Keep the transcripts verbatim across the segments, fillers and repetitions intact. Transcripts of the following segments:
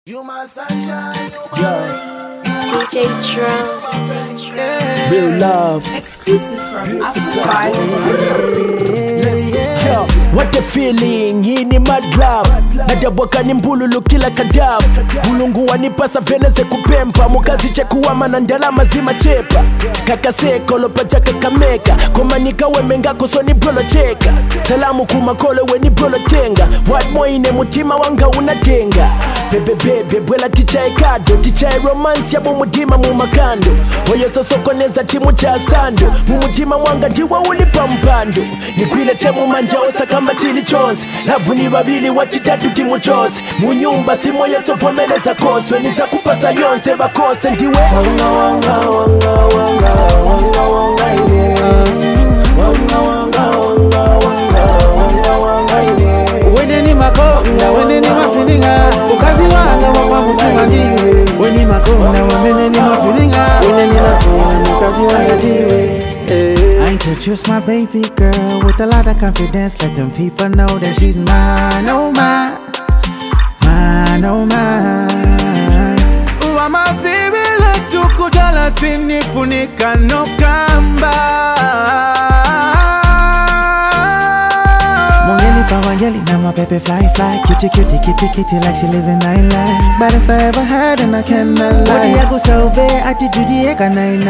You my sunshine, you my T J Drum. Real love. Exclusive from Africa. Yo, what the feeling, hii ni mad love. Nadabwaka ni mbululu kila kadafu. Mulungu wanipasa veneze kupempa. Mukazi chekuwa ndala mazima chepa. Kakaseko lopacha kakameka. Komanika wemenga kosoni brolo cheka. Salamu kumakole weni brolo tenga. What moine mutima wanga unatenga. Bebe bebe bwela ticha ekado. Ticha e romance ya mumutima mumakando. Oyeso sokoneza timu cha asando. Mumutima mwanga ndiwa ulipa mpando. Nikwile chemu manja osa kamba chili chonzi. Lavu ni babili wachitatu timu chose. Munyumba simo yeso fomeleza koswe. Niza kupasa yonze bakose ndiwe wanga wanga wanga wanga wanga wanga ile. Wanga wanga wanga wanga wanga wanga ile. Wene ni makonda, wene ni mafilinga. Ukazi wanga wapa mutima ndiwe. Wene makonda, wene ni mafilinga. Wene ni mafilinga, ukazi wanga ndiwe. I introduce my baby girl with a lot of confidence. Let them people know that she's mine, oh mine, mine, oh mine. Uwama sibile tukujala sinifunika no kamba. Mongeli pa wangeli na my baby fly fly. Cutie cutie kitty kitty like she living nine lives. Baddest I ever had and I cannot lie. Wadi yagu saube attitude eka nine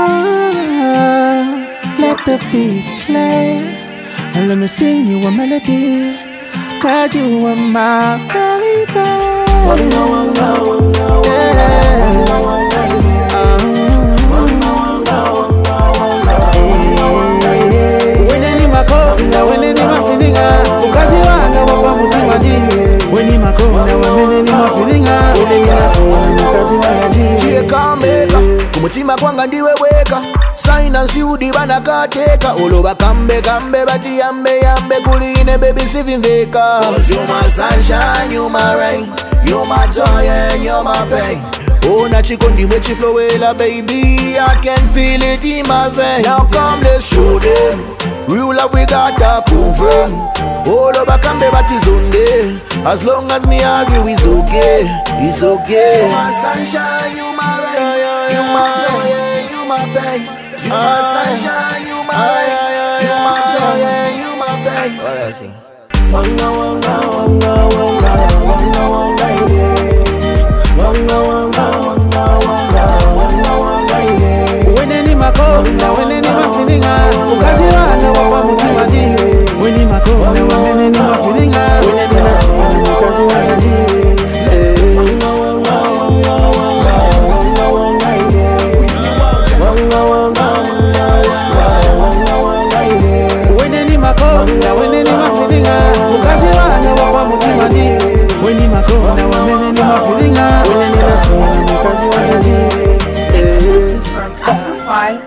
nine. Let the beat play and let me sing you a melody. Cause you are my baby. Wanga wanga wanga wanga wanga wanga ile. Wanga wanga wanga wanga wanga ile. Wene ni makonda, wene ni mafilinga. Ukazi wanga wapa mutima ndiwe. Wene makonda, wene ni mafilinga. Wene ni mafilinga, ukazi wanga ndiwe. Tieka meka, kumutima kwanga ndiwe weka. Saina siudi bana kateka. Oloba kambe kambe bati yambe yambe. Kuline baby sivimveka. Cause you my sunshine, you my rain. You my joy and you my pain. Oh, na chikondi mwechi flowela baby. I can feel it in my veins. Now come let's show them. Real love we gotta confirm. Oloba kambe bati zonde. As long as me agree it's okay. It's okay. You my sunshine, you my rain. You my joy and you my pain. You my sunshine, you my rain. You my joy and you my pain. What I sing? Wanga wanga wanga wanga wanga wanga ile. Wanga wanga wanga wanga wanga wanga ile. Wene ni makonda, wene ni mafilinga. Ukazi wanga wapa mutima ndiwe. Wene makonda, wene ni mafilinga. Wene ni mafilinga, ukazi wanga ndiwe. Wanga wanga wanga wanga wanga wanga ile. Wanga wanga wanga wanga wanga ile. Wene ni makonda, wene ni mafilinga. Ukazi wanga wapa mutima ndiwe. Wene makonda, wene ni mafilinga. Wene ni mafilinga, ukazi wanga ndiwe. Exclusive from Africa.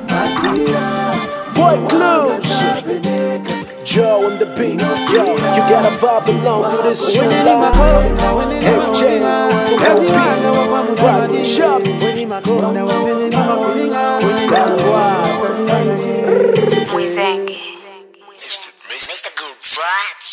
Boy Blue Joe on the beat. Yo, you gotta vibe along to this true Wene ni love. makonda, wene ni F J, mafilinga. Ukazi wanga wapa mutima ndiwe. Wene makonda, wene ni mafilinga. Wene ni makonda, ukazi wanga ndiwe. Mwizenge. Mister Good Vibes.